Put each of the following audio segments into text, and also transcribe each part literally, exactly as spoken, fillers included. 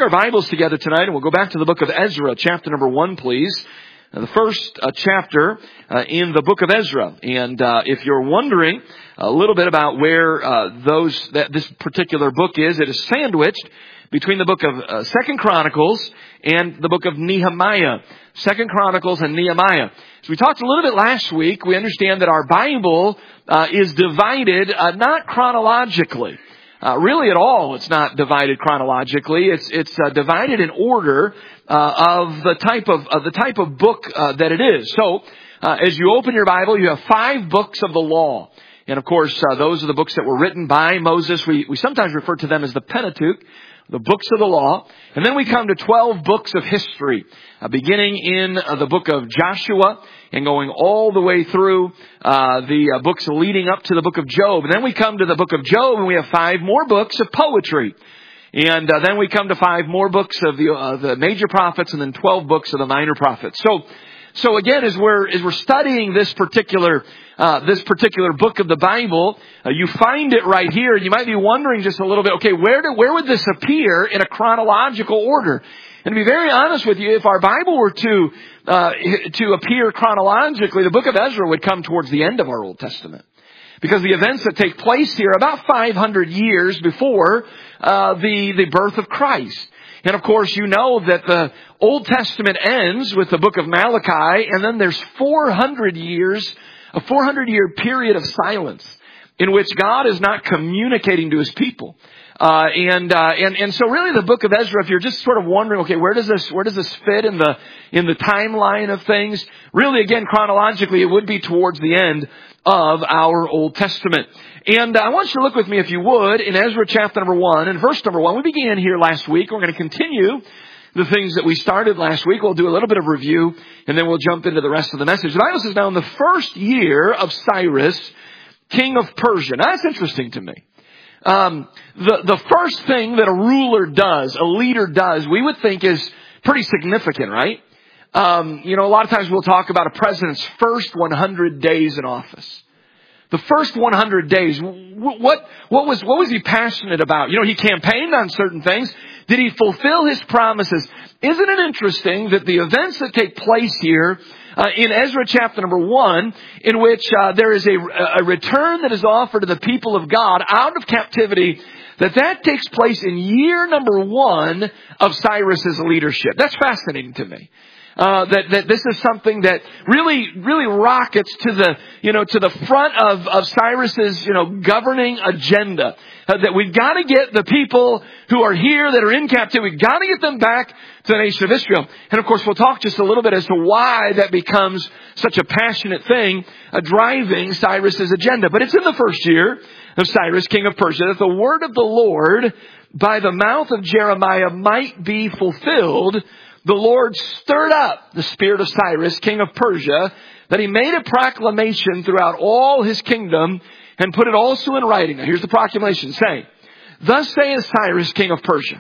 our Bibles together tonight, and we'll go back to the book of Ezra, chapter number one, please. Uh, the first uh, chapter uh, in the book of Ezra. And uh, if you're wondering a little bit about where uh, those that this particular book is, it is sandwiched between the book of uh, Second Chronicles and the book of Nehemiah. Second Chronicles and Nehemiah. So we talked a little bit last week. We understand that our Bible uh, is divided uh, not chronologically. Uh, really at all, it's not divided chronologically. It's it's uh, divided in order uh, of the type of, of the type of book uh, that it is. So, uh, as you open your Bible, you have five books of the law, and of course, uh, those are the books that were written by Moses. We we sometimes refer to them as the Pentateuch, the books of the law, and then we come to twelve books of history, uh, beginning in uh, the book of Joshua and going all the way through uh, the uh, books leading up to the book of Job. And then we come to the book of Job, and we have five more books of poetry. And uh, then we come to five more books of the uh, the major prophets, and then twelve books of the minor prophets. So, so again, as we're as we're studying this particular uh, this particular book of the Bible, uh, you find it right here, and you might be wondering just a little bit. Okay, where do, where would this appear in a chronological order? And to be very honest with you, if our Bible were to uh, to appear chronologically, the book of Ezra would come towards the end of our Old Testament, because the events that take place here are about five hundred years before uh, the the birth of Christ. And of course, you know that the Old Testament ends with the book of Malachi, and then there's four hundred years, a four hundred year period of silence in which God is not communicating to His people. Uh, and, uh, and, and so really the book of Ezra, if you're just sort of wondering, okay, where does this, where does this fit in the, in the timeline of things? Really, again, chronologically, it would be towards the end of our Old Testament. And uh, I want you to look with me, if you would, in Ezra chapter number one and verse number one. We began here last week. We're going to continue the things that we started last week. We'll do a little bit of review, and then we'll jump into the rest of the message. The Bible says, now in the first year of Cyrus, king of Persia. Now that's interesting to me. Um, the, the first thing that a ruler does, a leader does, we would think is pretty significant, right? Um, you know, a lot of times we'll talk about a president's first one hundred days in office. The first one hundred days, what, what was, what was he passionate about? You know, he campaigned on certain things. Did he fulfill his promises? Isn't it interesting that the events that take place here Uh, in Ezra chapter number one, in which uh, there is a, a return that is offered to the people of God out of captivity, that that takes place in year number one of Cyrus's leadership. That's fascinating to me. Uh, that, that this is something that really, really rockets to the, you know, to the front of, of Cyrus's, you know, governing agenda. Uh, that we've got to get the people who are here that are in captivity, we've got to get them back to the nation of Israel. And of course, we'll talk just a little bit as to why that becomes such a passionate thing, uh, driving Cyrus's agenda. But it's in the first year of Cyrus, king of Persia, that the word of the Lord by the mouth of Jeremiah might be fulfilled. The Lord stirred up the spirit of Cyrus, king of Persia, that he made a proclamation throughout all his kingdom and put it also in writing. Now here's the proclamation saying, thus saith Cyrus, king of Persia,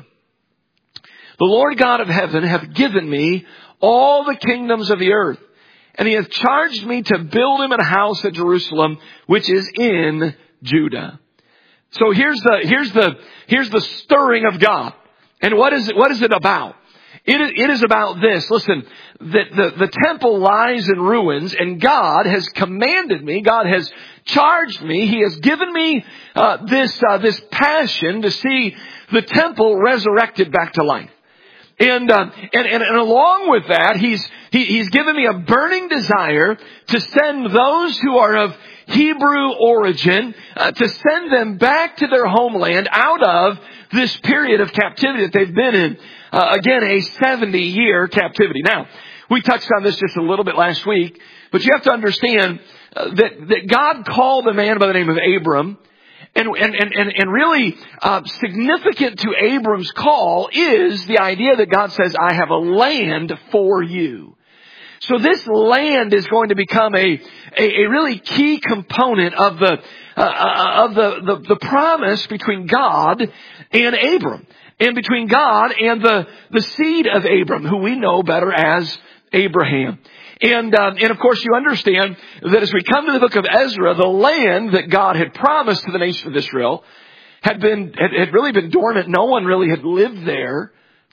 the Lord God of heaven hath given me all the kingdoms of the earth, and he hath charged me to build him a house at Jerusalem, which is in Judah. So here's the, here's the, here's the stirring of God. And what is it, what is it about? It is, it is about this. Listen, that the, the temple lies in ruins, and God has commanded me, God has charged me, He has given me uh, this uh, this passion to see the temple resurrected back to life. And uh, and, and and along with that, He's he, He's given me a burning desire to send those who are of Hebrew origin, uh, to send them back to their homeland out of this period of captivity that they've been in. Uh, again, a seventy year captivity. Now, we touched on this just a little bit last week, but you have to understand uh, that, that God called a man by the name of Abram. And, and, and, and really uh, significant to Abram's call is the idea that God says, I have a land for you. So this land is going to become a, a, a really key component of the, uh, of the, the, the promise between God and Abram. And between God and the, the seed of Abram, who we know better as Abraham. And, um, and of course you understand that as we come to the book of Ezra, the land that God had promised to the nation of Israel had been, had, had really been dormant. No one really had lived there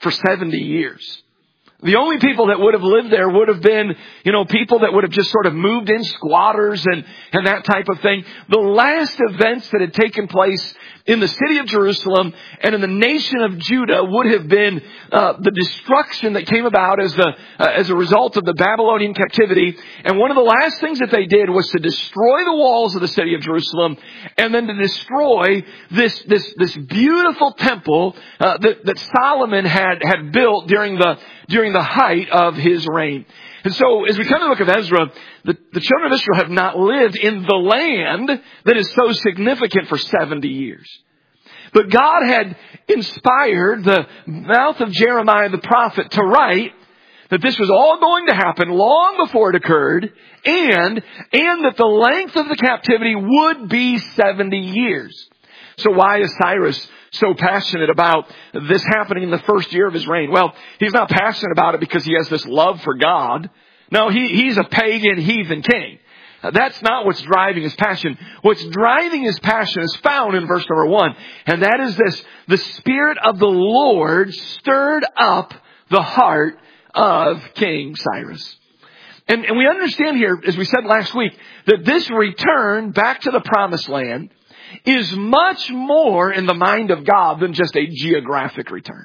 for seventy years. The only people that would have lived there would have been, you know, people that would have just sort of moved in, squatters and, and that type of thing. The last events that had taken place in the city of Jerusalem and in the nation of Judah would have been uh, the destruction that came about as the uh, as a result of the Babylonian captivity. And one of the last things that they did was to destroy the walls of the city of Jerusalem, and then to destroy this this this beautiful temple uh, that, that Solomon had had built during the during the height of his reign. And so, as we come to the book of Ezra, the, the children of Israel have not lived in the land that is so significant for seventy years. But God had inspired the mouth of Jeremiah the prophet to write that this was all going to happen long before it occurred, and, and that the length of the captivity would be seventy years. So why is Cyrus so passionate about this happening in the first year of his reign? Well, he's not passionate about it because he has this love for God. No, he, he's a pagan heathen king. That's not what's driving his passion. What's driving his passion is found in verse number one. And that is this: the Spirit of the Lord stirred up the heart of King Cyrus. And, and we understand here, as we said last week, that this return back to the promised land is much more in the mind of God than just a geographic return.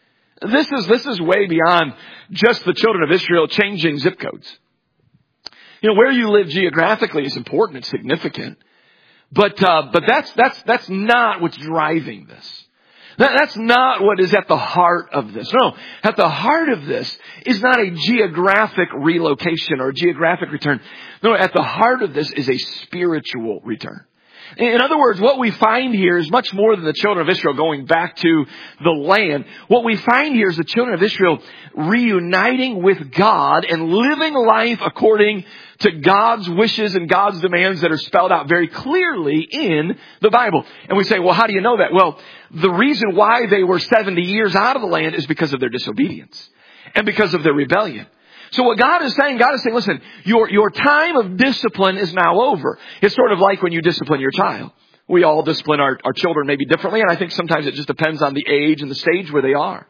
This is, this is way beyond just the children of Israel changing zip codes. You know, where you live geographically is important, it's significant. But, uh, but that's, that's, that's not what's driving this. That, that's not what is at the heart of this. No, at the heart of this is not a geographic relocation or a geographic return. No, at the heart of this is a spiritual return. In other words, what we find here is much more than the children of Israel going back to the land. What we find here is the children of Israel reuniting with God and living life according to God's wishes and God's demands that are spelled out very clearly in the Bible. And we say, well, how do you know that? Well, the reason why they were seventy years out of the land is because of their disobedience and because of their rebellion. So what God is saying, God is saying, listen, your, your time of discipline is now over. It's sort of like when you discipline your child. We all discipline our, our children maybe differently, and I think sometimes it just depends on the age and the stage where they are.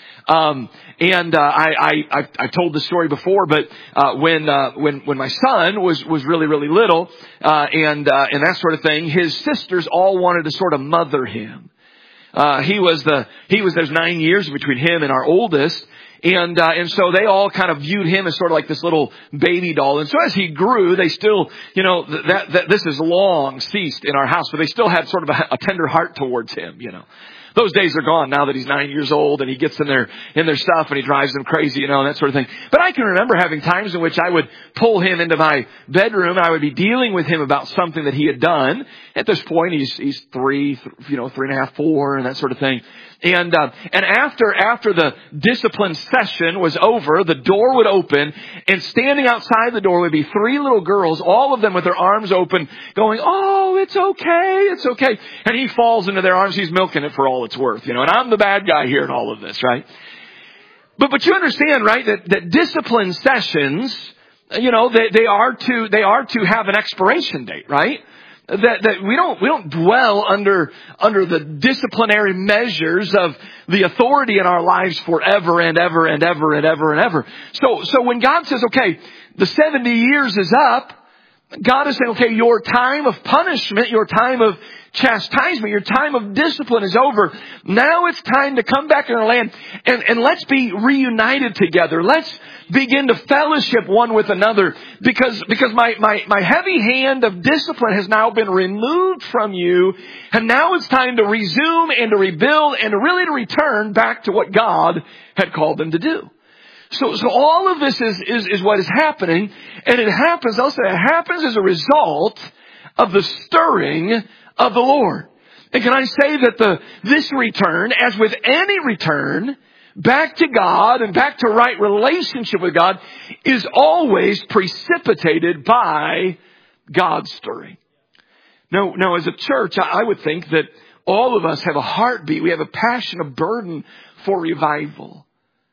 Um, and, uh, I, I, I've, I've told this story before, but, uh, when, uh, when, when my son was, was really, really little, uh, and, uh, and that sort of thing, his sisters all wanted to sort of mother him. Uh, he was the, he was, there's nine years between him and our oldest. And, uh, and so they all kind of viewed him as sort of like this little baby doll. And so as he grew, they still, you know, that, that this is long ceased in our house, but they still had sort of a, a tender heart towards him, you know. Those days are gone now that he's nine years old and he gets in their, in their stuff and he drives them crazy, you know, and that sort of thing. But I can remember having times in which I would pull him into my bedroom and I would be dealing with him about something that he had done. At this point, he's, he's three, you know, three and a half, four and that sort of thing. And, uh, and after, after the discipline session was over, the door would open and standing outside the door would be three little girls, all of them with their arms open going, oh, it's okay. It's okay. And he falls into their arms. He's milking it for all it's worth, you know, and I'm the bad guy here in all of this, right? But, but you understand, right, that, that discipline sessions, you know, they, they are to, they are to have an expiration date, right? That, that we don't, we don't dwell under, under the disciplinary measures of the authority in our lives forever and ever and ever and ever and ever. So, so when God says, okay, the seventy years is up, God is saying, okay, your time of punishment, your time of chastisement, your time of discipline is over. Now it's time to come back in our land and, and let's be reunited together. Let's begin to fellowship one with another because, because my, my, my heavy hand of discipline has now been removed from you. And now it's time to resume and to rebuild and to really to return back to what God had called them to do. So, so all of this is, is, is what is happening. And it happens, I'll say it happens as a result of the stirring of the Lord. And can I say that the, this return, as with any return, back to God and back to right relationship with God is always precipitated by God's stirring. Now, now as a church, I would think that all of us have a heartbeat. We have a passion, a burden for revival.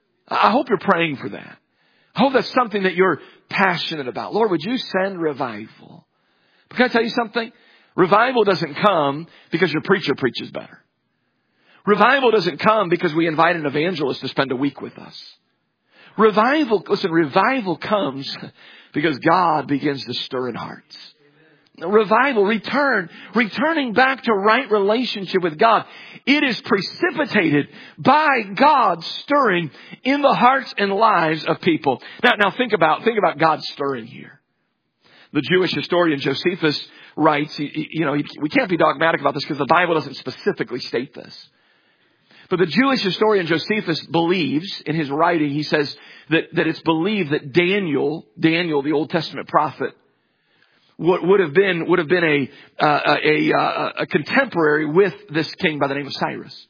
I hope you're praying for that. I hope that's something that you're passionate about. Lord, would you send revival? But can I tell you something? Revival doesn't come because your preacher preaches better. Revival doesn't come because we invite an evangelist to spend a week with us. Revival, listen, revival comes because God begins to stir in hearts. Revival, return, returning back to right relationship with God. It is precipitated by God stirring in the hearts and lives of people. Now, now think about, think about God stirring here. The Jewish historian Josephus writes, you know, we can't be dogmatic about this because the Bible doesn't specifically state this. But the Jewish historian Josephus believes in his writing, he says that, that it's believed that Daniel, Daniel, the Old Testament prophet, would, would have been, would have been a, uh, a, a, a contemporary with this king by the name of Cyrus.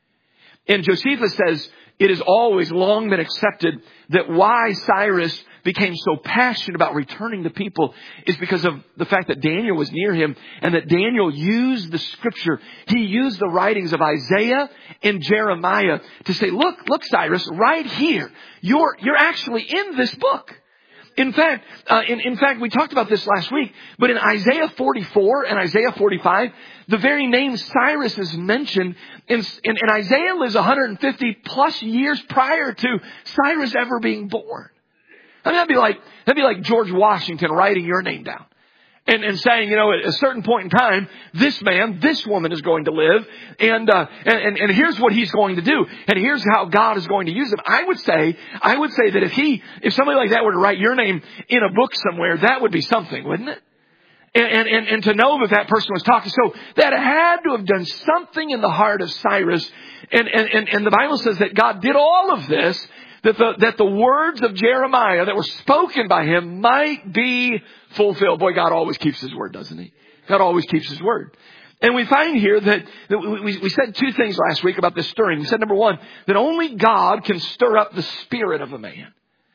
And Josephus says it has always long been accepted that why Cyrus became so passionate about returning to people is because of the fact that Daniel was near him and that Daniel used the scripture. He used the writings of Isaiah and Jeremiah to say, look, look, Cyrus, right here, you're, you're actually in this book. In fact, uh, in, in fact, we talked about this last week, but in Isaiah forty-four and Isaiah forty-five, the very name Cyrus is mentioned, and, and, and Isaiah lives one hundred fifty plus years prior to Cyrus ever being born. I mean, that'd be like, that'd be like George Washington writing your name down. And, and saying, you know, at a certain point in time, this man, this woman is going to live, and, uh, and, and here's what he's going to do, and here's how God is going to use him. I would say, I would say that if he, if somebody like that were to write your name in a book somewhere, that would be something, wouldn't it? And, and, and to know that that person was talking. So that had to have done something in the heart of Cyrus. And, and, and, and the Bible says that God did all of this, that the, that the words of Jeremiah that were spoken by him might be fulfilled. Boy, God always keeps his word, doesn't he? God always keeps his word. And we find here that, that we, we said two things last week about this stirring. We said, number one, that only God can stir up the spirit of a man.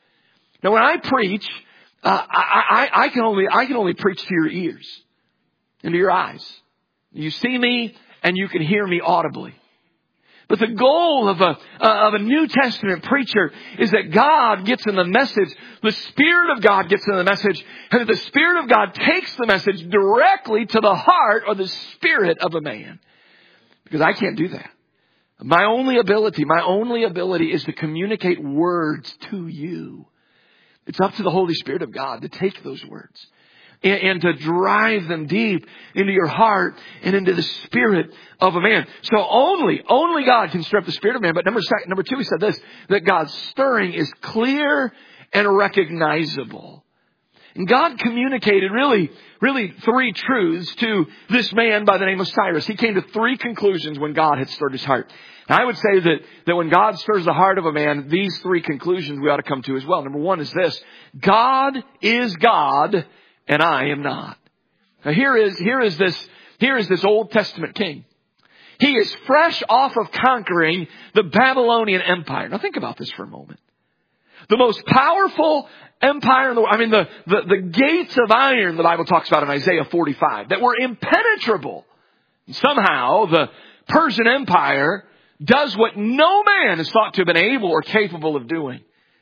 Now, when I preach, uh, I, I, I can only, I can only preach to your ears and to your eyes. You see me and you can hear me audibly. But the goal of a, uh, of a New Testament preacher is that God gets in the message, the Spirit of God gets in the message, and that the Spirit of God takes the message directly to the heart or the spirit of a man. Because I can't do that. My only ability, my only ability is to communicate words to you. It's up to the Holy Spirit of God to take those words and, and to drive them deep into your heart and into the spirit of a man. So only, only God can stir up the spirit of man. But number, number two, he said this, that God's stirring is clear and recognizable. And God communicated really, really three truths to this man by the name of Cyrus. He came to three conclusions when God had stirred his heart. And I would say that, that when God stirs the heart of a man, these three conclusions we ought to come to as well. Number one is this: God is God and I am not. Now here is, here is this, here is this Old Testament king. He is fresh off of conquering the Babylonian Empire. Now think about this for a moment. The most powerful empire in the world. I mean, the, the, the gates of iron the Bible talks about in Isaiah forty-five that were impenetrable. And somehow the Persian Empire does what no man is thought to have been able or capable of doing.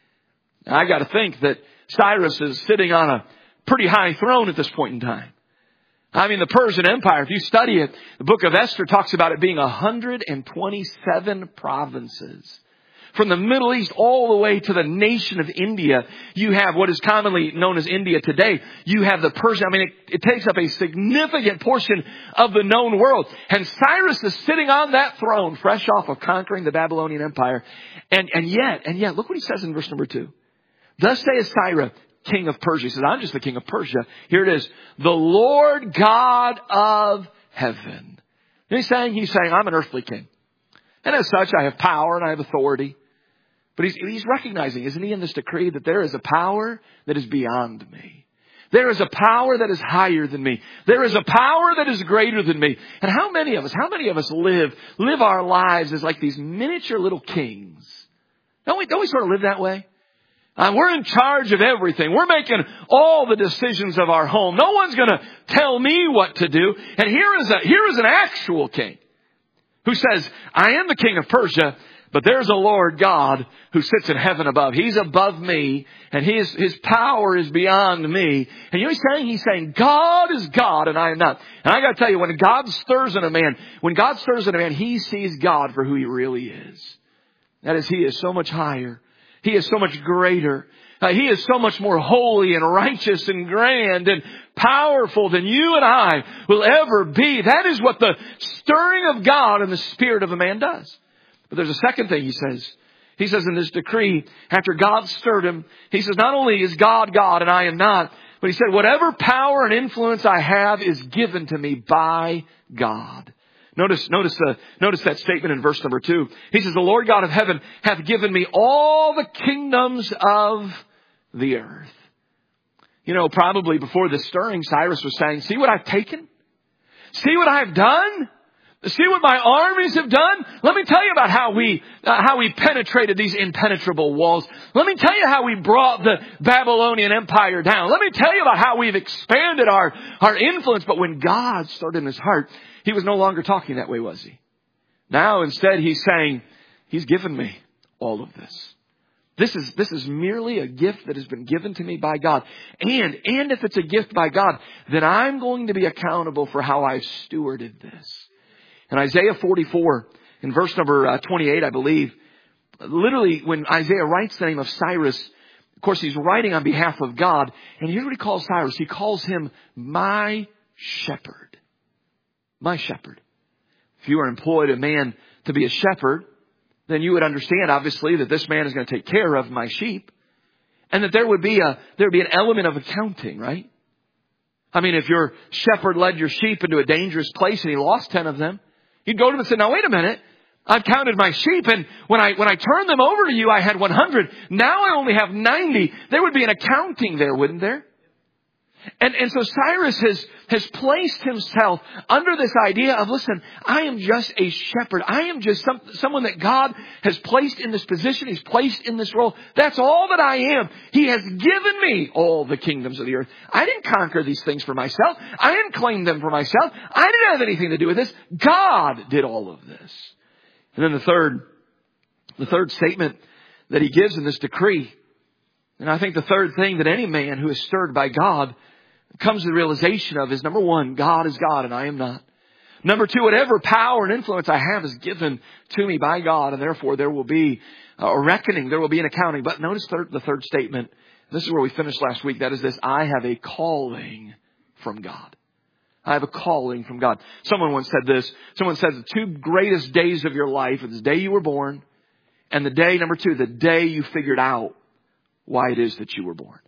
Now, I got to think that Cyrus is sitting on a pretty high throne at this point in time. I mean, the Persian Empire, if you study it, the book of Esther talks about it being one hundred twenty-seven provinces. From the Middle East all the way to the nation of India, you have what is commonly known as India today. You have the Persian. I mean, it, it takes up a significant portion of the known world. And Cyrus is sitting on that throne, fresh off of conquering the Babylonian Empire. And, and yet, and yet, look what he says in verse number two. Thus saith Cyrus, king of Persia. He says, I'm just the king of Persia. Here it is. The Lord God of heaven. And he's saying, he's saying, I'm an earthly king. And as such, I have power and I have authority. But he's, he's recognizing, isn't he, in this decree that there is a power that is beyond me. There is a power that is higher than me. There is a power that is greater than me. And how many of us, how many of us live, live our lives as like these miniature little kings? Don't we, don't we sort of live that way? Uh, we're in charge of everything. We're making all the decisions of our home. No one's going to tell me what to do. And here is a, here is an actual king who says, I am the king of Persia, But there's a Lord God who sits in heaven above. He's above me, and his, his power is beyond me. And you know what he's saying? He's saying, God is God and I am not. And I gotta tell you, when God stirs in a man, when God stirs in a man, he sees God for who he really is. That is, he is so much higher. He is so much greater. Uh, he is so much more holy and righteous and grand and powerful than you and I will ever be. That is what the stirring of God in the spirit of a man does. But there's a second thing he says. He says in this decree, after God stirred him, he says, not only is God God and I am not, but he said, whatever power and influence I have is given to me by God. Notice, notice, uh, notice that statement in verse number two. He says, the Lord God of heaven hath given me all the kingdoms of the earth. You know, probably before the stirring, Cyrus was saying, see what I've taken? See what I've done? See what my armies have done? Let me tell you about how we, uh, how we penetrated these impenetrable walls. Let me tell you how we brought the Babylonian Empire down. Let me tell you about how we've expanded our, our influence. But when God stirred in his heart, he was no longer talking that way, was he? Now instead he's saying, he's given me all of this. This is, this is merely a gift that has been given to me by God. And, and if it's a gift by God, then I'm going to be accountable for how I've stewarded this. In Isaiah forty-four, in verse number uh, twenty-eight, I believe, literally when Isaiah writes the name of Cyrus, of course he's writing on behalf of God. And here's what he calls Cyrus. He calls him my shepherd. My shepherd. If you are employed a man to be a shepherd, then you would understand, obviously, that this man is going to take care of my sheep. And that there would be a, there would be an element of accounting, right? I mean, if your shepherd led your sheep into a dangerous place and he lost ten of them, you'd go to him and say, now wait a minute. I've counted my sheep, and when I, when I turned them over to you, I had one hundred. Now I only have ninety. There would be an accounting there, wouldn't there? And, and so Cyrus has, has placed himself under this idea of, listen, I am just a shepherd. I am just some, someone that God has placed in this position. He's placed in this role. That's all that I am. He has given me all the kingdoms of the earth. I didn't conquer these things for myself. I didn't claim them for myself. I didn't have anything to do with this. God did all of this. And then the third, the third statement that he gives in this decree, and I think the third thing that any man who is stirred by God comes to the realization of is, number one, God is God and I am not. Number two, whatever power and influence I have is given to me by God, and therefore there will be a reckoning, there will be an accounting. But notice third, the third statement. This is where we finished last week. That is this: I have a calling from God. I have a calling from God. Someone once said this. Someone said the two greatest days of your life are the day you were born, and the day, number two, the day you figured out why it is that you were born.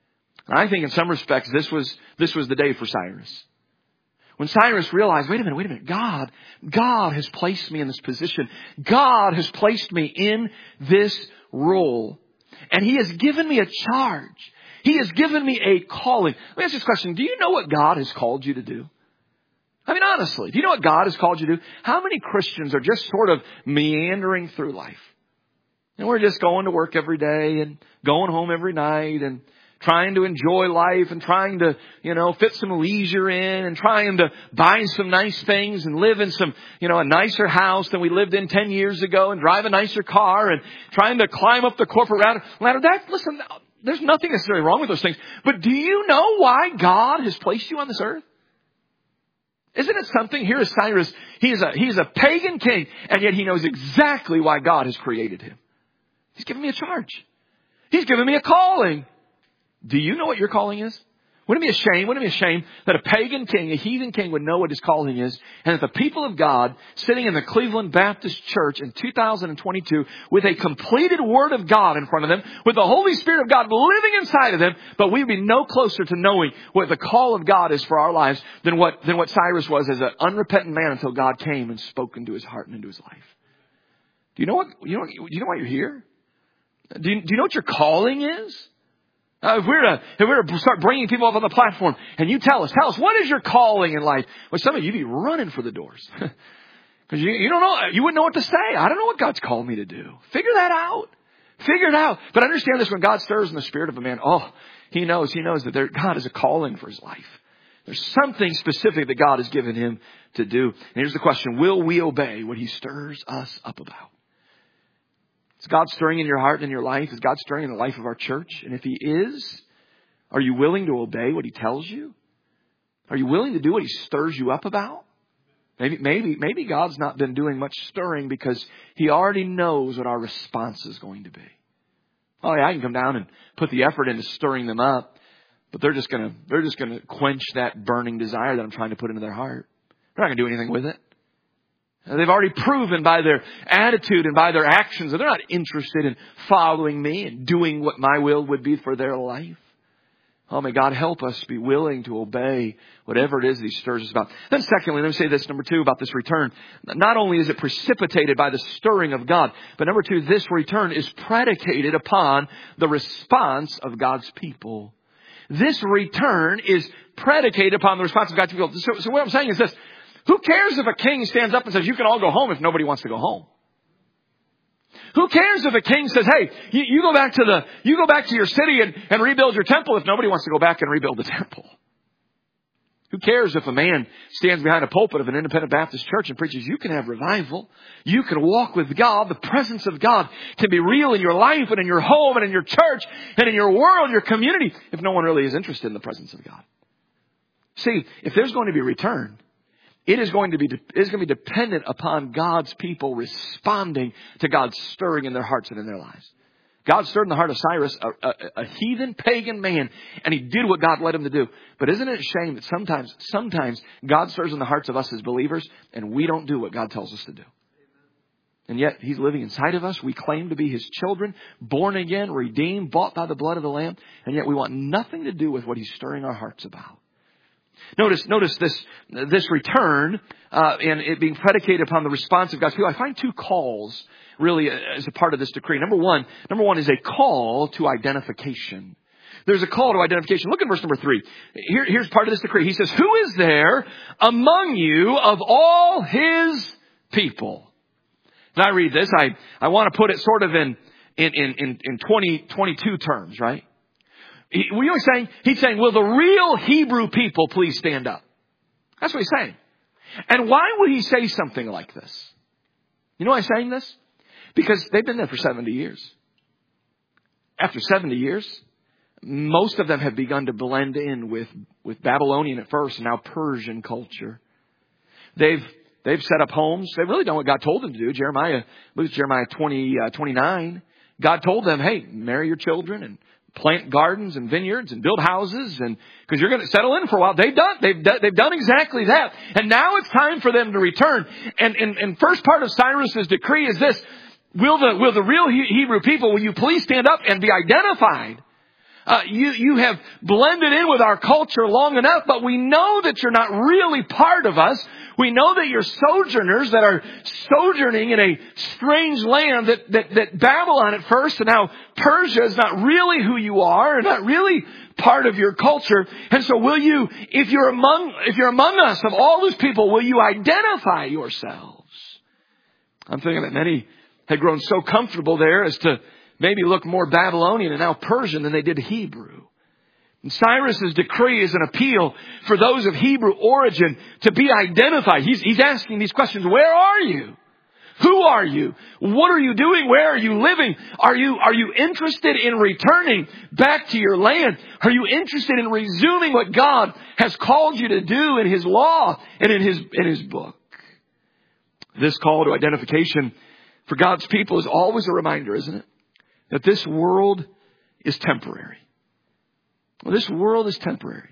I think in some respects, this was, this was the day for Cyrus. When Cyrus realized, wait a minute, wait a minute, God, God has placed me in this position. God has placed me in this role. And he has given me a charge. He has given me a calling. Let me ask you this question. Do you know what God has called you to do? I mean, honestly, do you know what God has called you to do? How many Christians are just sort of meandering through life? And we're just going to work every day and going home every night and trying to enjoy life and trying to, you know, fit some leisure in and trying to buy some nice things and live in some, you know, a nicer house than we lived in ten years ago and drive a nicer car and trying to climb up the corporate ladder. That, listen, there's nothing necessarily wrong with those things. But do you know why God has placed you on this earth? Isn't it something? Here is Cyrus. He is a, he is a pagan king, and yet he knows exactly why God has created him. He's given me a charge. He's given me a calling. Do you know what your calling is? Wouldn't it be a shame? Wouldn't it be a shame that a pagan king, a heathen king, would know what his calling is, and that the people of God sitting in the Cleveland Baptist Church in two thousand twenty-two with a completed Word of God in front of them, with the Holy Spirit of God living inside of them, but we'd be no closer to knowing what the call of God is for our lives than what, than what Cyrus was as an unrepentant man until God came and spoke into his heart and into his life. Do you know what, you know, do you know why you're here? Do you, do you know what your calling is? Uh, if we were to, if we were to start bringing people up on the platform and you tell us, tell us, what is your calling in life? Well, some of you be running for the doors. Because you, you don't know, you wouldn't know what to say. I don't know what God's called me to do. Figure that out. Figure it out. But understand this, when God stirs in the spirit of a man, oh, he knows, he knows that there, God is a calling for his life. There's something specific that God has given him to do. And here's the question, will we obey what he stirs us up about? Is God stirring in your heart and in your life? Is God stirring in the life of our church? And if He is, are you willing to obey what He tells you? Are you willing to do what He stirs you up about? Maybe, maybe, maybe God's not been doing much stirring because He already knows what our response is going to be. Oh yeah, I can come down and put the effort into stirring them up, but they're just gonna, they're just gonna quench that burning desire that I'm trying to put into their heart. They're not gonna do anything with it. They've already proven by their attitude and by their actions that they're not interested in following me and doing what my will would be for their life. Oh, may God help us be willing to obey whatever it is that He stirs us about. Then secondly, let me say this, number two, about this return. Not only is it precipitated by the stirring of God, but number two, this return is predicated upon the response of God's people. This return is predicated upon the response of God's people. So, so what I'm saying is this. Who cares if a king stands up and says, you can all go home if nobody wants to go home? Who cares if a king says, hey, you, you go back to the, you go back to your city and, and rebuild your temple if nobody wants to go back and rebuild the temple? Who cares if a man stands behind a pulpit of an independent Baptist church and preaches, you can have revival. You can walk with God. The presence of God can be real in your life and in your home and in your church and in your world, your community, if no one really is interested in the presence of God. See, if there's going to be return, It is going to be, it is going to be dependent upon God's people responding to God's stirring in their hearts and in their lives. God stirred in the heart of Cyrus, a, a, a heathen pagan man, and he did what God led him to do. But isn't it a shame that sometimes, sometimes God stirs in the hearts of us as believers and we don't do what God tells us to do? And yet He's living inside of us. We claim to be His children, born again, redeemed, bought by the blood of the Lamb. And yet we want nothing to do with what He's stirring our hearts about. Notice, notice this, this return, uh, and it being predicated upon the response of God's people. I find two calls really as a part of this decree. Number one, number one is a call to identification. There's a call to identification. Look at verse number three. Here, here's part of this decree. He says, who is there among you of all His people? As I read this, I, I want to put it sort of in, in, in, in twenty, twenty-two terms, right? He, what are you saying? He's saying, will the real Hebrew people please stand up? That's what he's saying. And why would he say something like this? You know why he's saying this? Because they've been there for seventy years. After seventy years, most of them have begun to blend in with, with Babylonian at first and now Persian culture. They've, they've set up homes. They've really done what God told them to do. Jeremiah, look at Jeremiah twenty, uh, twenty-nine. God told them, hey, marry your children and plant gardens and vineyards and build houses, and because you're going to settle in for a while. They've done, they've done, they've done exactly that. And now it's time for them to return. And, and, and first part of Cyrus's decree is this. Will the, will the real Hebrew people, will you please stand up and be identified? Uh, you, you have blended in with our culture long enough, but we know that you're not really part of us. We know that you're sojourners that are sojourning in a strange land that, that, that Babylon at first and now Persia is not really who you are and not really part of your culture. And so will you, if you're among, if you're among us of all those people, will you identify yourselves? I'm thinking that many had grown so comfortable there as to maybe look more Babylonian and now Persian than they did Hebrew. And Cyrus's decree is an appeal for those of Hebrew origin to be identified. He's, he's asking these questions. Where are you? Who are you? What are you doing? Where are you living? Are you, are you interested in returning back to your land? Are you interested in resuming what God has called you to do in His law and in His, in His book? This call to identification for God's people is always a reminder, isn't it? That this world is temporary. Well, this world is temporary.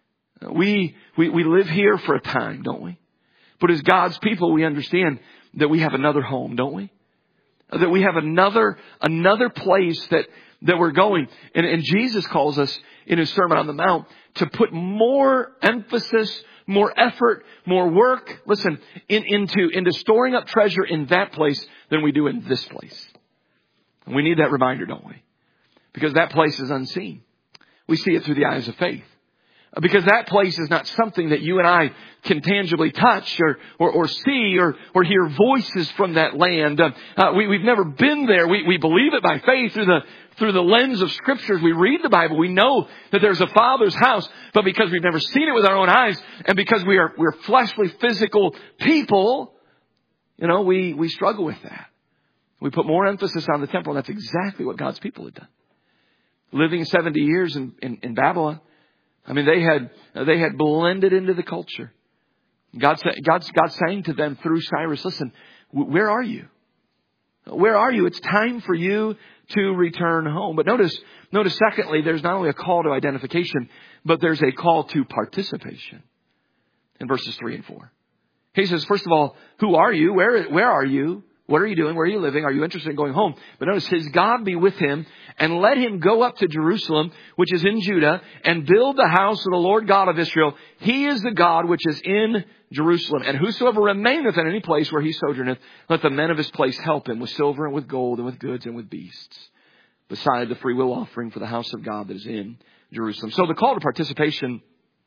We, we, we live here for a time, don't we? But as God's people, we understand that we have another home, don't we? That we have another, another place that, that we're going. And, and Jesus calls us in His Sermon on the Mount to put more emphasis, more effort, more work, listen, in, into, into storing up treasure in that place than we do in this place. And we need that reminder, don't we? Because that place is unseen. We see it through the eyes of faith. Because that place is not something that you and I can tangibly touch or, or, or see or, or hear voices from that land. Uh, uh, we, we've never been there. We, we believe it by faith through the, through the lens of Scriptures. We read the Bible. We know that there's a Father's house, but because we've never seen it with our own eyes and because we are, we're fleshly, physical people, you know, we, we struggle with that. We put more emphasis on the temple, and that's exactly what God's people had done. Living seventy years in, in, in Babylon, I mean, they had they had blended into the culture. God, God's, God's saying to them through Cyrus, listen, where are you? Where are you? It's time for you to return home. But notice, notice secondly, there's not only a call to identification, but there's a call to participation in verses three and four. He says, first of all, who are you? Where, where are you? What are you doing? Where are you living? Are you interested in going home? But notice, his God be with him, and let him go up to Jerusalem, which is in Judah, and build the house of the Lord God of Israel. He is the God which is in Jerusalem. And whosoever remaineth in any place where he sojourneth, let the men of his place help him with silver and with gold and with goods and with beasts, beside the freewill offering for the house of God that is in Jerusalem. So the call to participation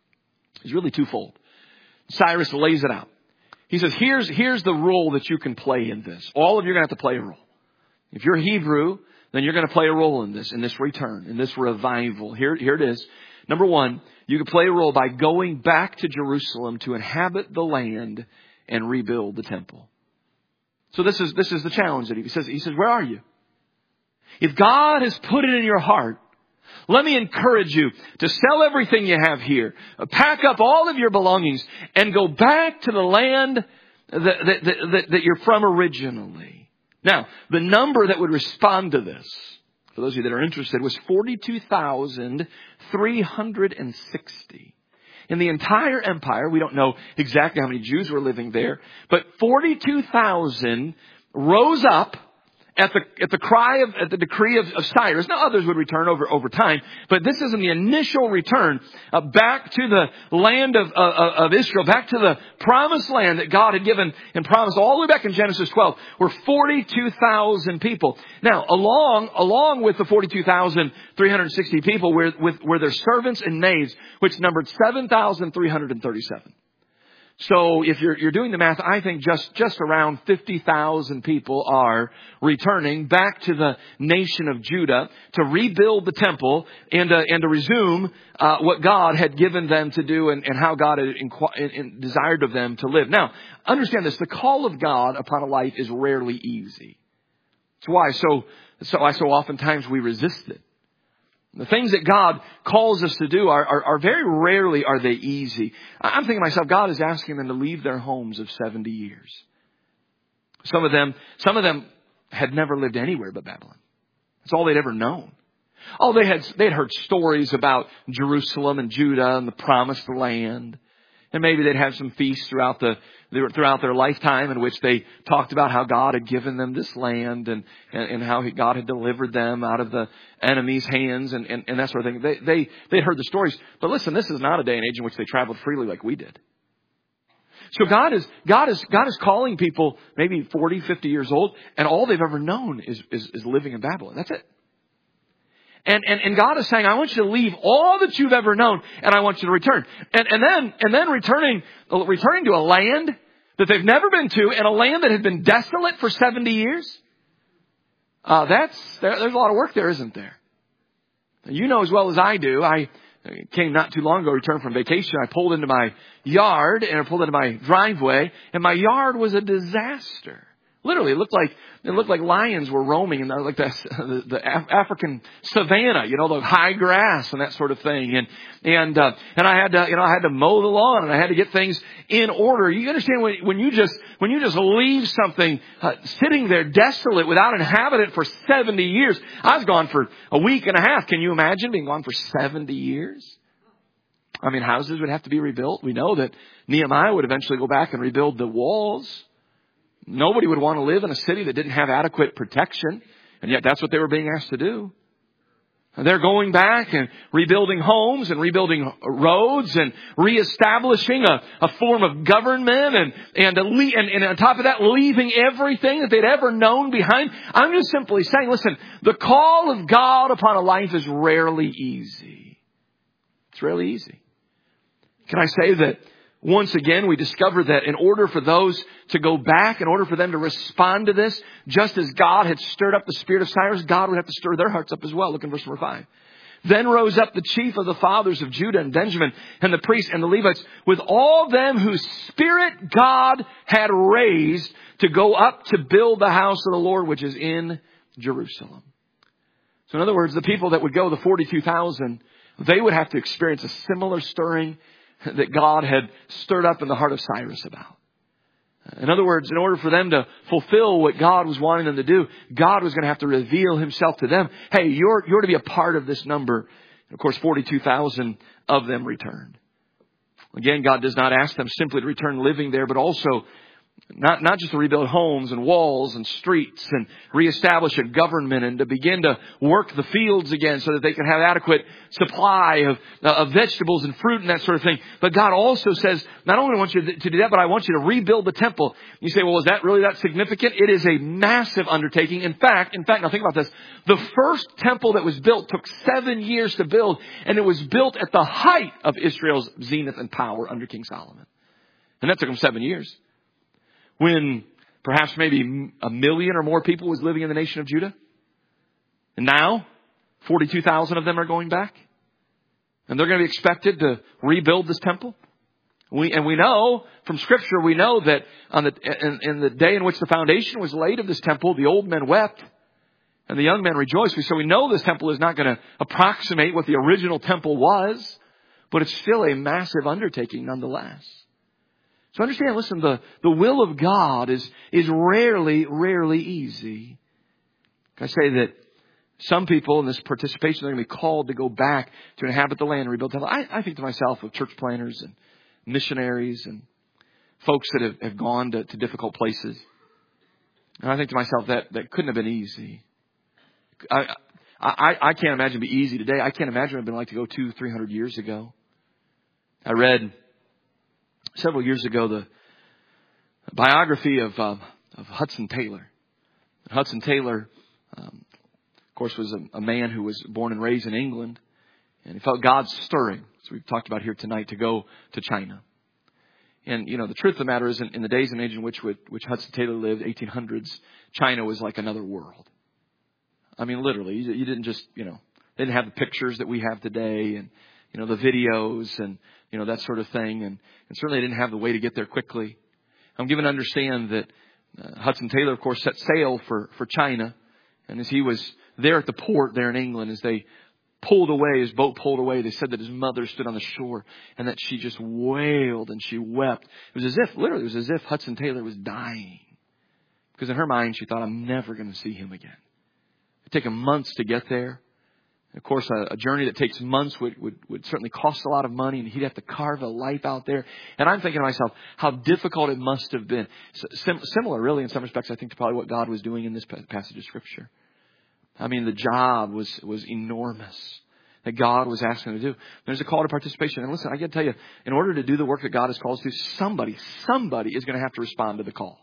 is really twofold. Cyrus lays it out. He says, here's, here's the role that you can play in this. All of you are going to have to play a role. If you're Hebrew, then you're going to play a role in this, in this return, in this revival. Here, here it is. Number one, you can play a role by going back to Jerusalem to inhabit the land and rebuild the temple. So this is, this is the challenge that he says. He says, where are you? If God has put it in your heart, let me encourage you to sell everything you have here, pack up all of your belongings, and go back to the land that, that, that, that you're from originally. Now, the number that would respond to this, for those of you that are interested, was forty-two thousand three hundred sixty. In the entire empire, we don't know exactly how many Jews were living there, but forty-two thousand rose up At the, at the cry of, at the decree of, of Cyrus. Now others would return over, over time, but this isn't the initial return uh, back to the land of, uh, of Israel, back to the promised land that God had given and promised all the way back in Genesis twelve, were forty-two thousand people. Now, along, along with the forty-two thousand three hundred sixty people were, with, were their servants and maids, which numbered seven thousand three hundred thirty-seven. So if you're, you're doing the math, I think just, just around fifty thousand people are returning back to the nation of Judah to rebuild the temple and, uh, and to resume, uh, what God had given them to do and, and how God had inqu- in, in desired of them to live. Now, understand this, the call of God upon a life is rarely easy. That's why so, so why so oftentimes we resist it. The things that God calls us to do are, are, are very rarely are they easy. I'm thinking to myself, God is asking them to leave their homes of seventy years. Some of them, some of them had never lived anywhere but Babylon. That's all they'd ever known. Oh, they had, they'd heard stories about Jerusalem and Judah and the promised land. And maybe they'd have some feasts throughout the, throughout their lifetime in which they talked about how God had given them this land and, and, and how God had delivered them out of the enemy's hands and, and, and that sort of thing. They, they, they'd heard the stories. But listen, this is not a day and age in which they traveled freely like we did. So God is, God is, God is calling people maybe forty, fifty years old, and all they've ever known is, is, is living in Babylon. That's it. And, and, and God is saying, I want you to leave all that you've ever known, and I want you to return. And, and then, and then returning, returning to a land that they've never been to, and a land that had been desolate for seventy years. Uh, that's, there, there's a lot of work there, isn't there? You know as well as I do, I came not too long ago, returned from vacation. I pulled into my yard, and I pulled into my driveway, and my yard was a disaster. Literally, it looked like it looked like lions were roaming in the, like the, the, the Af- African savannah, you know, the high grass and that sort of thing. And and uh, and I had to, you know, I had to mow the lawn and I had to get things in order. You understand when when you just when you just leave something uh, sitting there desolate without inhabitant for seventy years. I was gone for a week and a half. Can you imagine being gone for seventy years? I mean, houses would have to be rebuilt. We know that Nehemiah would eventually go back and rebuild the walls. Nobody would want to live in a city that didn't have adequate protection. And yet that's what they were being asked to do. And they're going back and rebuilding homes and rebuilding roads and reestablishing a, a form of government and, and, a le- and, and on top of that, leaving everything that they'd ever known behind. I'm just simply saying, listen, the call of God upon a life is rarely easy. It's rarely easy. Can I say that once again, we discover that in order for those to go back, in order for them to respond to this, just as God had stirred up the spirit of Cyrus, God would have to stir their hearts up as well. Look in verse number five. Then rose up the chief of the fathers of Judah and Benjamin and the priests and the Levites with all them whose spirit God had raised to go up to build the house of the Lord, which is in Jerusalem. So in other words, the people that would go, the forty-two thousand, they would have to experience a similar stirring that God had stirred up in the heart of Cyrus about. In other words, in order for them to fulfill what God was wanting them to do, God was going to have to reveal himself to them. Hey, you're, you're to be a part of this number. And of course, forty-two thousand of them returned. Again, God does not ask them simply to return living there, but also Not, not just to rebuild homes and walls and streets and reestablish a government and to begin to work the fields again so that they can have adequate supply of, uh, of vegetables and fruit and that sort of thing. But God also says, not only want you to do that, but I want you to rebuild the temple. You say, well, is that really that significant? It is a massive undertaking. In fact, in fact, now think about this. The first temple that was built took seven years to build, and it was built at the height of Israel's zenith and power under King Solomon. And that took him seven years. When perhaps maybe a million or more people was living in the nation of Judah. And now, forty-two thousand of them are going back. And they're going to be expected to rebuild this temple. We, and we know from Scripture, we know that on the, in, in the day in which the foundation was laid of this temple, the old men wept and the young men rejoiced. So we know this temple is not going to approximate what the original temple was, but it's still a massive undertaking nonetheless. So understand, listen, the, the will of God is, is rarely, rarely easy. I say that some people in this participation are going to be called to go back to inhabit the land and rebuild the temple. I, I think to myself of church planners and missionaries and folks that have, have gone to, to difficult places. And I think to myself that, that couldn't have been easy. I, I, I can't imagine it'd be easy today. I can't imagine what it'd been like to go two, three hundred years ago. I read several years ago the biography of, um, of Hudson Taylor. Hudson Taylor, um, of course, was a, a man who was born and raised in England. And he felt God stirring, as we've talked about here tonight, to go to China. And, you know, the truth of the matter is, in, in the days and age in which, which Hudson Taylor lived, eighteen hundreds, China was like another world. I mean, literally, you, you didn't just, you know, they didn't have the pictures that we have today and, you know, the videos and, you know, that sort of thing. And, and certainly they didn't have the way to get there quickly. I'm given to understand that uh, Hudson Taylor, of course, set sail for, for China. And as he was there at the port there in England, as they pulled away, his boat pulled away, they said that his mother stood on the shore and that she just wailed and she wept. It was as if, literally, it was as if Hudson Taylor was dying. Because in her mind, she thought, I'm never going to see him again. It'd take him months to get there. Of course, a, a journey that takes months would, would, would certainly cost a lot of money, and he'd have to carve a life out there. And I'm thinking to myself, how difficult it must have been. Sim- similar, really, in some respects, I think, to probably what God was doing in this passage of Scripture. I mean, the job was, was enormous that God was asking him to do. There's a call to participation. And listen, I got to tell you, in order to do the work that God has called us to, somebody, somebody is going to have to respond to the call.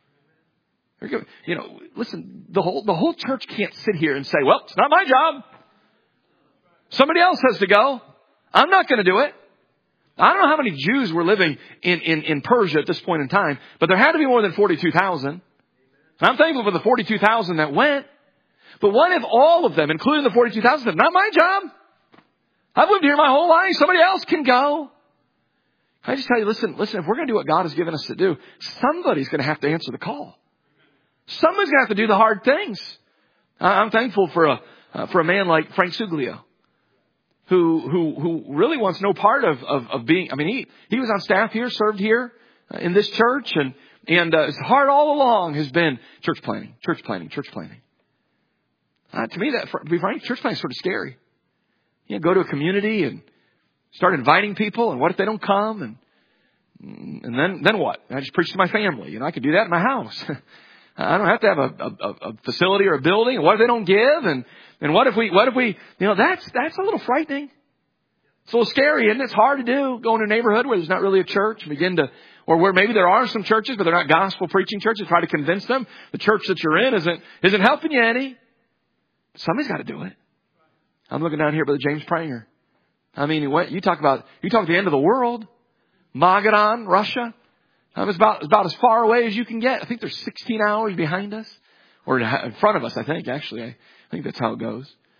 You know, listen, the whole, the whole church can't sit here and say, well, it's not my job. Somebody else has to go. I'm not going to do it. I don't know how many Jews were living in, in, in Persia at this point in time, but there had to be more than forty-two thousand. I'm thankful for the forty-two thousand that went. But what if all of them, including the forty-two thousand, said, not my job? I've lived here my whole life. Somebody else can go. I just tell you, listen, listen, if we're going to do what God has given us to do, somebody's going to have to answer the call. Somebody's going to have to do the hard things. I'm thankful for a, uh, for a man like Frank Suglio. Who, who, who really wants no part of, of, of being, I mean, he, he was on staff here, served here uh, in this church, and, and, uh, his heart all along has been church planning, church planning, church planning. Uh, to me, that, to be frank, church planning is sort of scary. You know, go to a community and start inviting people, and what if they don't come? And, and then, then what? I just preach to my family. You know, I could do that in my house. I don't have to have a, a, a facility or a building. And what if they don't give? And, and what if we, what if we, you know, that's, that's a little frightening. It's a little scary, and it's hard to do. Go in a neighborhood where there's not really a church and begin to, or where maybe there are some churches, but they're not gospel preaching churches. Try to convince them the church that you're in isn't, isn't helping you any. Somebody's got to do it. I'm looking down here, Brother James Pranger. I mean, you talk about, you talk about the end of the world. Magadan, Russia. Um, it's about, it's about as far away as you can get. I think there's sixteen hours behind us. Or in front of us, I think, actually. I think that's how it goes.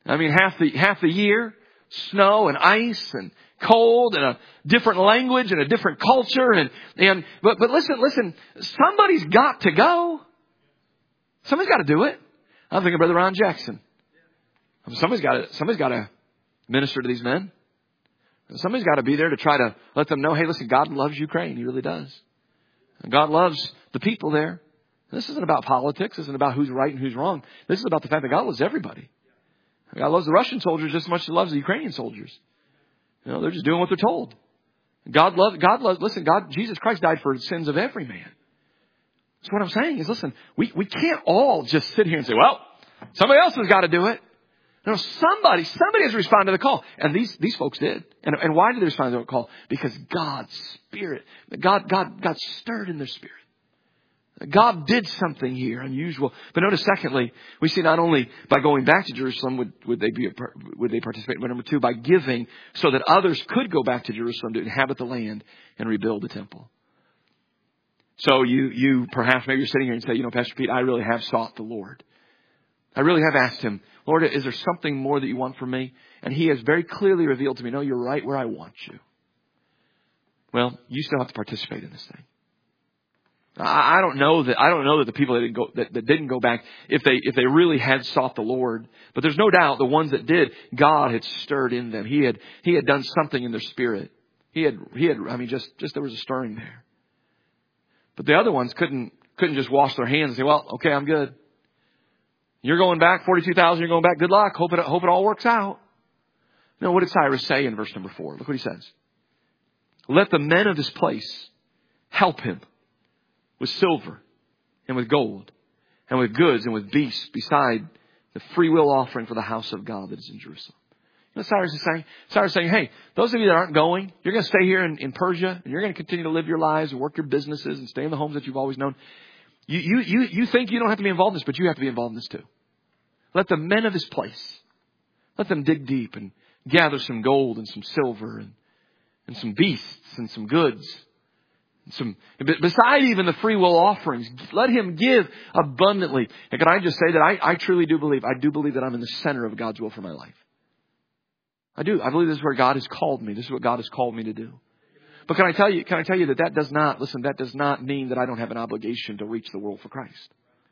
I mean, half the, half the year, snow and ice and cold and a different language and a different culture. And, and, but, but listen, listen, somebody's got to go. Somebody's got to do it. I'm thinking of Brother Ron Jackson. Somebody's got to, somebody's got to minister to these men. Somebody's got to be there to try to let them know, hey, listen, God loves Ukraine. He really does. And God loves the people there. This isn't about politics. This isn't about who's right and who's wrong. This is about the fact that God loves everybody. God loves the Russian soldiers just as much as He loves the Ukrainian soldiers. You know, they're just doing what they're told. God loves, God loves, listen, God, Jesus Christ died for the sins of every man. So what I'm saying is, listen, we, we can't all just sit here and say, well, somebody else has got to do it. No, somebody, somebody has responded to the call. And these, these folks did. And, and why did they respond to the call? Because God's Spirit, God, God, God stirred in their spirit. God did something here unusual. But notice, secondly, we see not only by going back to Jerusalem would, would they be would they participate, but number two, by giving so that others could go back to Jerusalem to inhabit the land and rebuild the temple. So you you perhaps maybe you're sitting here and say, you know, Pastor Pete, I really have sought the Lord. I really have asked Him, Lord, is there something more that you want from me? And He has very clearly revealed to me, no, you're right where I want you. Well, you still have to participate in this thing. I don't know that I don't know that the people that didn't go that, that didn't go back if they if they really had sought the Lord, but there's no doubt the ones that did, God had stirred in them. He had He had done something in their spirit. He had He had I mean just just there was a stirring there. But the other ones couldn't couldn't just wash their hands and say, well, okay, I'm good. You're going back forty-two thousand. You're going back. Good luck. Hope it hope it all works out. No, what did Cyrus say in verse number four? Look what he says. Let the men of this place help him with silver and with gold and with goods and with beasts beside the free will offering for the house of God that is in Jerusalem. You know what Cyrus is saying? Cyrus is saying, hey, those of you that aren't going, you're going to stay here in, in Persia and you're going to continue to live your lives and work your businesses and stay in the homes that you've always known. You, you, you, you think you don't have to be involved in this, but you have to be involved in this too. Let the men of this place, let them dig deep and gather some gold and some silver and, and some beasts and some goods. Some, beside even the free will offerings, let Him give abundantly. And can I just say that I, I truly do believe, I do believe that I'm in the center of God's will for my life. I do. I believe this is where God has called me. This is what God has called me to do. But can I tell you, can I tell you that that does not, listen, that does not mean that I don't have an obligation to reach the world for Christ.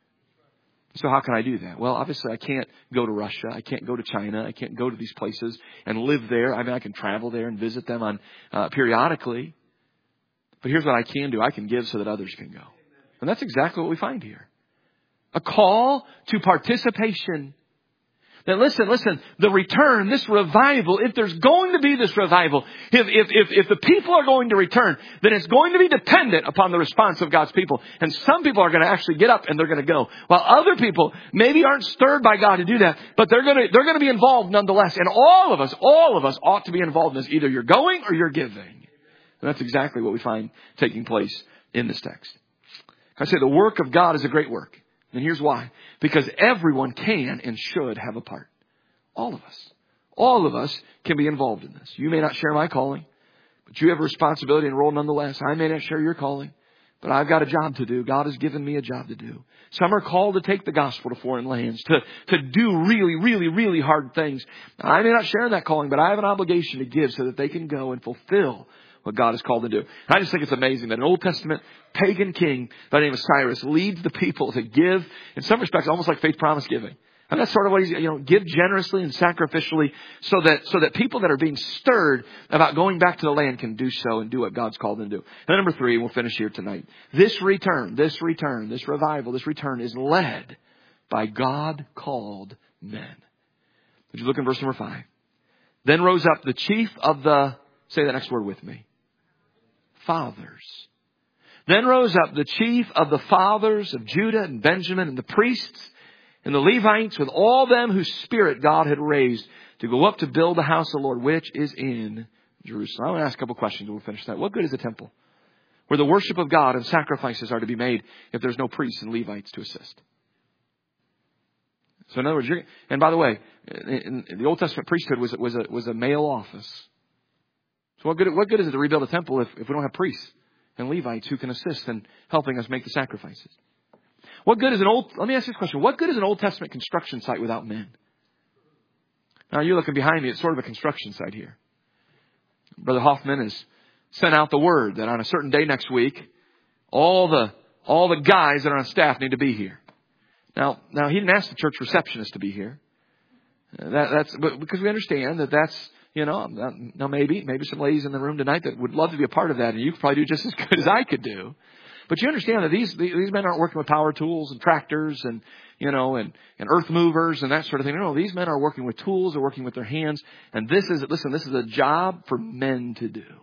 So how can I do that? Well, obviously I can't go to Russia. I can't go to China. I can't go to these places and live there. I mean, I can travel there and visit them on uh, periodically. But here's what I can do. I can give so that others can go. And that's exactly what we find here. A call to participation. Now listen, listen, the return, this revival, if there's going to be this revival, if, if, if, if the people are going to return, then it's going to be dependent upon the response of God's people. And some people are going to actually get up and they're going to go. While other people maybe aren't stirred by God to do that, but they're going to, they're going to be involved nonetheless. And all of us, all of us ought to be involved in this. Either you're going or you're giving. And that's exactly what we find taking place in this text. I say the work of God is a great work. And here's why. Because everyone can and should have a part. All of us. All of us can be involved in this. You may not share my calling, but you have a responsibility and role nonetheless. I may not share your calling, but I've got a job to do. God has given me a job to do. Some are called to take the gospel to foreign lands, to, to do really, really, really hard things. I may not share in that calling, but I have an obligation to give so that they can go and fulfill what God has called to do. I just think it's amazing that an Old Testament pagan king by the name of Cyrus leads the people to give, in some respects, almost like faith promise giving. And that's sort of what he's, you know, give generously and sacrificially so that, so that people that are being stirred about going back to the land can do so and do what God's called them to do. And number three, we'll finish here tonight. This return, this return, this revival, this return is led by God-called men. Would you look in verse number five? Then rose up the chief of the, say that next word with me. Fathers. Then rose up the chief of the fathers of Judah and Benjamin and the priests and the Levites with all them whose spirit God had raised to go up to build the house of the Lord, which is in Jerusalem. I want to ask a couple questions and we'll finish that. What good is a temple where the worship of God and sacrifices are to be made if there's no priests and Levites to assist? So in other words, you're, and by the way, in, in the Old Testament priesthood was, was, a, was a male office. So what good, what good is it to rebuild a temple if, if we don't have priests and Levites who can assist in helping us make the sacrifices? What good is an old, let me ask you this question. What good is an Old Testament construction site without men? Now you're looking behind me. It's sort of a construction site here. Brother Hoffman has sent out the word that on a certain day next week, all the all the guys that are on staff need to be here. Now, now he didn't ask the church receptionist to be here. That, that's but because we understand that that's, you know, now maybe, maybe some ladies in the room tonight that would love to be a part of that, and you could probably do just as good as I could do. But you understand that these these men aren't working with power tools and tractors and, you know, and, and earth movers and that sort of thing. No, these men are working with tools, they're working with their hands. And this is, listen, this is a job for men to do.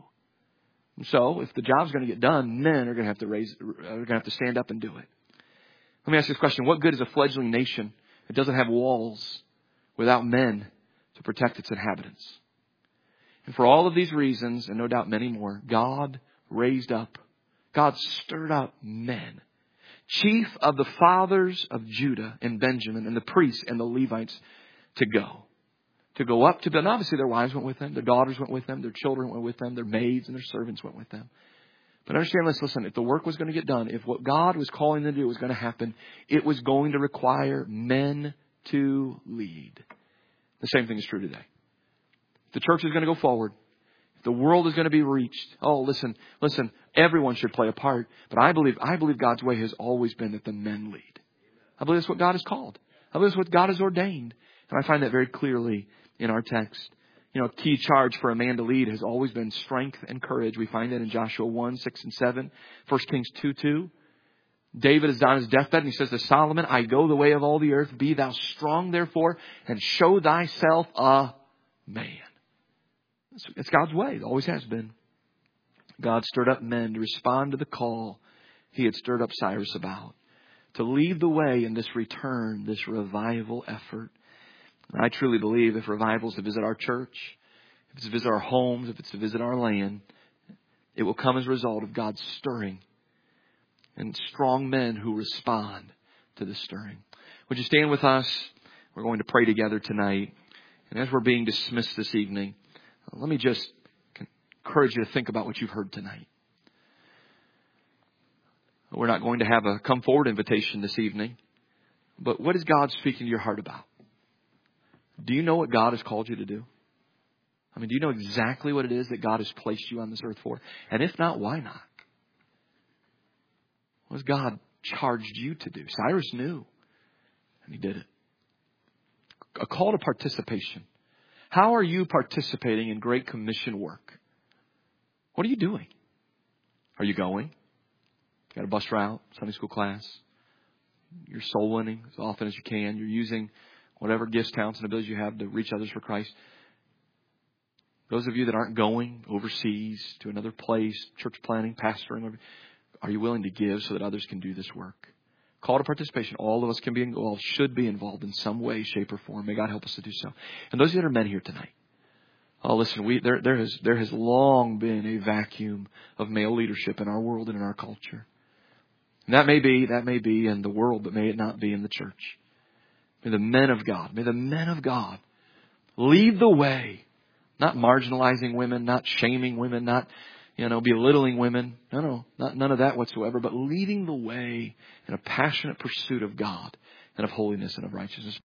So if the job's going to get done, men are going to have to raise, are going to have to stand up and do it. Let me ask you this question. What good is a fledgling nation that doesn't have walls without men to protect its inhabitants? And for all of these reasons, and no doubt many more, God raised up, God stirred up men, chief of the fathers of Judah and Benjamin and the priests and the Levites, to go. To go up to them. Obviously their wives went with them, their daughters went with them, their children went with them, their maids and their servants went with them. But understand this, listen, if the work was going to get done, if what God was calling them to do was going to happen, it was going to require men to lead. The same thing is true today. If the church is going to go forward, if the world is going to be reached, oh, listen, listen, everyone should play a part. But I believe, I believe God's way has always been that the men lead. I believe that's what God has called. I believe that's what God has ordained. And I find that very clearly in our text. You know, key charge for a man to lead has always been strength and courage. We find that in Joshua one, six and seven. First Kings two, two. David is on his deathbed and he says to Solomon, I go the way of all the earth. Be thou strong therefore and show thyself a man. It's God's way. It always has been. God stirred up men to respond to the call he had stirred up Cyrus about. To lead the way in this return, this revival effort. I truly believe if revival is to visit our church, if it's to visit our homes, if it's to visit our land, it will come as a result of God's stirring and strong men who respond to the stirring. Would you stand with us? We're going to pray together tonight. And as we're being dismissed this evening, let me just encourage you to think about what you've heard tonight. We're not going to have a come forward invitation this evening, but what is God speaking to your heart about? Do you know what God has called you to do? I mean, do you know exactly what it is that God has placed you on this earth for? And if not, why not? What has God charged you to do? Cyrus knew, and he did it. A call to participation. How are you participating in Great Commission work? What are you doing? Are you going? You got a bus route, Sunday school class. You're soul winning as often as you can. You're using whatever gifts, talents, and abilities you have to reach others for Christ. Those of you that aren't going overseas to another place, church planning, pastoring, are you willing to give so that others can do this work? Call to participation. All of us can be involved, should be involved in some way, shape, or form. May God help us to do so. And those of you that are men here tonight, oh, listen, we there there has there has long been a vacuum of male leadership in our world and in our culture. And that may be that may be in the world, but may it not be in the church. May the men of God, may the men of God lead the way, not marginalizing women, not shaming women, not, you know, belittling women. No, no, not, none of that whatsoever, but leading the way in a passionate pursuit of God and of holiness and of righteousness.